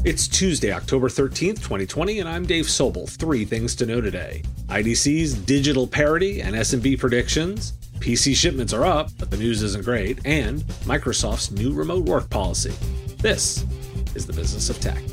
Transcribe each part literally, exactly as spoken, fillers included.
It's Tuesday, October thirteenth, twenty twenty, and I'm Dave Sobel. Three things to know today. I D C's digital parity and S M B predictions, P C shipments are up, but the news isn't great, and Microsoft's new remote work policy. This is the Business of Tech.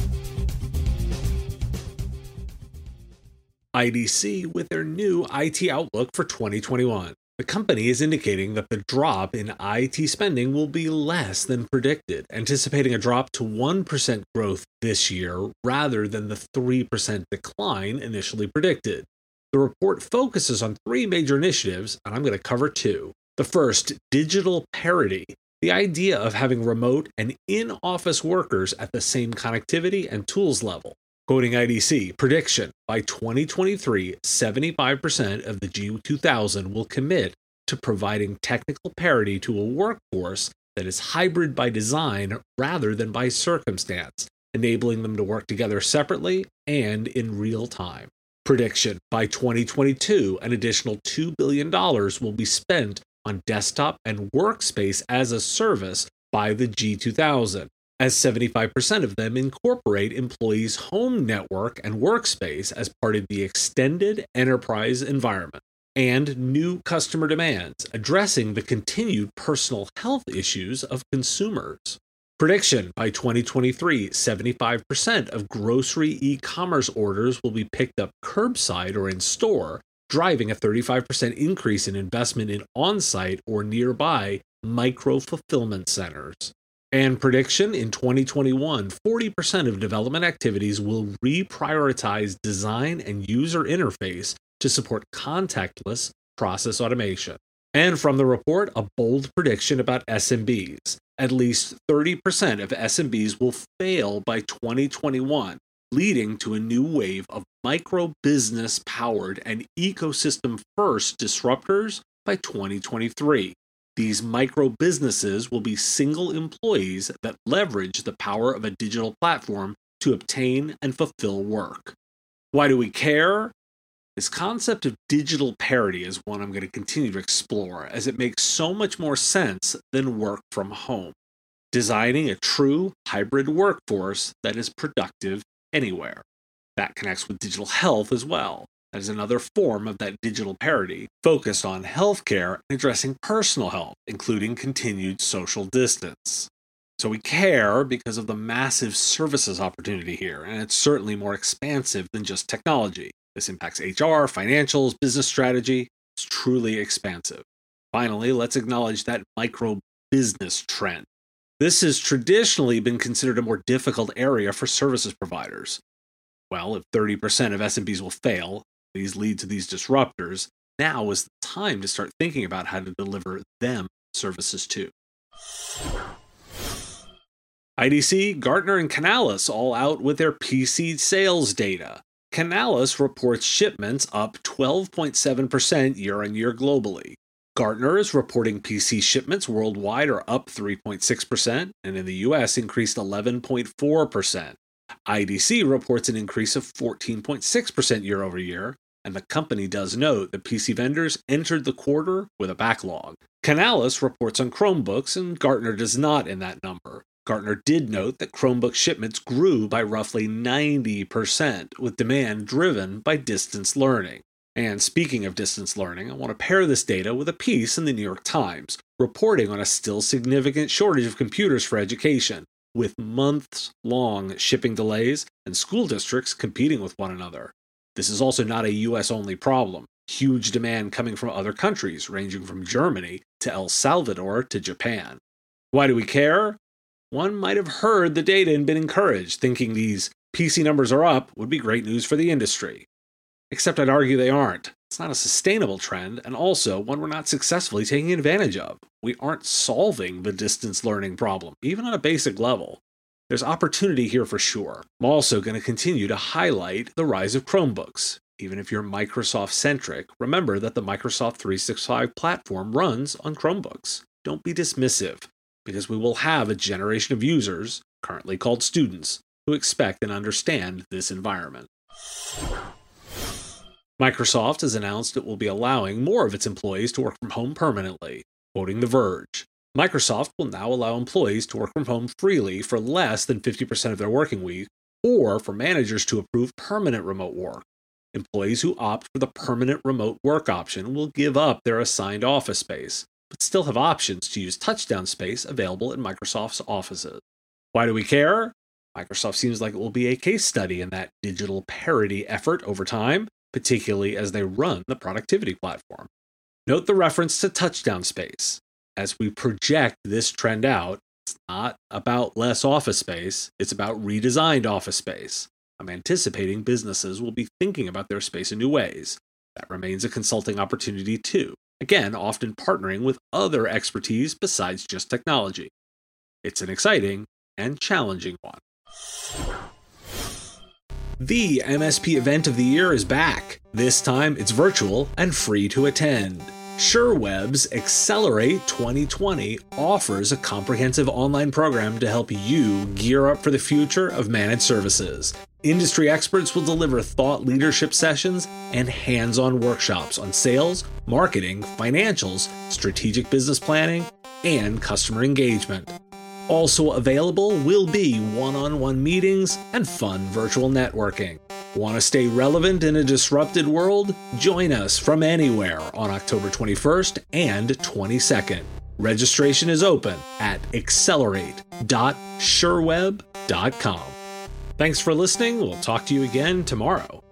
I D C with their new I T outlook for twenty twenty-one. The company is indicating that the drop in I T spending will be less than predicted, anticipating a drop to one percent growth this year rather than the three percent decline initially predicted. The report focuses on three major initiatives, and I'm going to cover two. The first, digital parity, the idea of having remote and in-office workers at the same connectivity and tools level. Quoting I D C, prediction, by twenty twenty-three, seventy-five percent of the G two thousand will commit to providing technical parity to a workforce that is hybrid by design rather than by circumstance, enabling them to work together separately and in real time. Prediction, by twenty twenty-two, an additional two billion dollars will be spent on desktop and workspace as a service by the G two thousand. As seventy-five percent of them incorporate employees' home network and workspace as part of the extended enterprise environment, and new customer demands, addressing the continued personal health issues of consumers. Prediction, by twenty twenty-three, seventy-five percent of grocery e-commerce orders will be picked up curbside or in store, driving a thirty-five percent increase in investment in on-site or nearby micro-fulfillment centers. And prediction, in twenty twenty-one, forty percent of development activities will reprioritize design and user interface to support contactless process automation. And from the report, a bold prediction about S M Bs. At least thirty percent of S M Bs will fail by twenty twenty-one, leading to a new wave of micro-business powered and ecosystem-first disruptors by twenty twenty-three. These micro-businesses will be single employees that leverage the power of a digital platform to obtain and fulfill work. Why do we care? This concept of digital parity is one I'm going to continue to explore, as it makes so much more sense than work from home. Designing a true hybrid workforce that is productive anywhere. That connects with digital health as well. That is another form of that digital parity, focused on healthcare and addressing personal health, including continued social distance. So we care because of the massive services opportunity here, and it's certainly more expansive than just technology. This impacts H R, financials, business strategy. It's truly expansive. Finally, let's acknowledge that micro-business trend. This has traditionally been considered a more difficult area for services providers. Well, if thirty percent of S M Bs will fail, these lead to these disruptors, now is the time to start thinking about how to deliver them services too. I D C, Gartner, and Canalys all out with their P C sales data. Canalys reports shipments up twelve point seven percent year-on-year globally. Gartner is reporting P C shipments worldwide are up three point six percent, and in the U S increased eleven point four percent. I D C reports an increase of fourteen point six percent year over year, and the company does note that P C vendors entered the quarter with a backlog. Canalys reports on Chromebooks, and Gartner does not in that number. Gartner did note that Chromebook shipments grew by roughly ninety percent, with demand driven by distance learning. And speaking of distance learning, I want to pair this data with a piece in the New York Times, reporting on a still significant shortage of computers for education, with months-long shipping delays and school districts competing with one another. This is also not a U S-only problem. Huge demand coming from other countries, ranging from Germany to El Salvador to Japan. Why do we care? One might have heard the data and been encouraged, thinking these P C numbers are up would be great news for the industry. Except I'd argue they aren't. It's not a sustainable trend, and also one we're not successfully taking advantage of. We aren't solving the distance learning problem, even on a basic level. There's opportunity here for sure. I'm also going to continue to highlight the rise of Chromebooks. Even if you're Microsoft-centric, remember that the Microsoft three sixty-five platform runs on Chromebooks. Don't be dismissive, because we will have a generation of users, currently called students, who expect and understand this environment. Microsoft has announced it will be allowing more of its employees to work from home permanently. Quoting The Verge, Microsoft will now allow employees to work from home freely for less than fifty percent of their working week, or for managers to approve permanent remote work. Employees who opt for the permanent remote work option will give up their assigned office space, but still have options to use touchdown space available in Microsoft's offices. Why do we care? Microsoft seems like it will be a case study in that digital parity effort over time, particularly as they run the productivity platform. Note the reference to touchdown space. As we project this trend out, it's not about less office space, it's about redesigned office space. I'm anticipating businesses will be thinking about their space in new ways. That remains a consulting opportunity too. Again, often partnering with other expertise besides just technology. It's an exciting and challenging one. The M S P event of the year is back. This time it's virtual and free to attend. SureWeb's Accelerate twenty twenty offers a comprehensive online program to help you gear up for the future of managed services. Industry experts will deliver thought leadership sessions and hands-on workshops on sales, marketing, financials, strategic business planning, and customer engagement. Also available will be one-on-one meetings and fun virtual networking. Want to stay relevant in a disrupted world? Join us from anywhere on October twenty-first and twenty-second. Registration is open at accelerate dot sureweb dot com. Thanks for listening. We'll talk to you again tomorrow.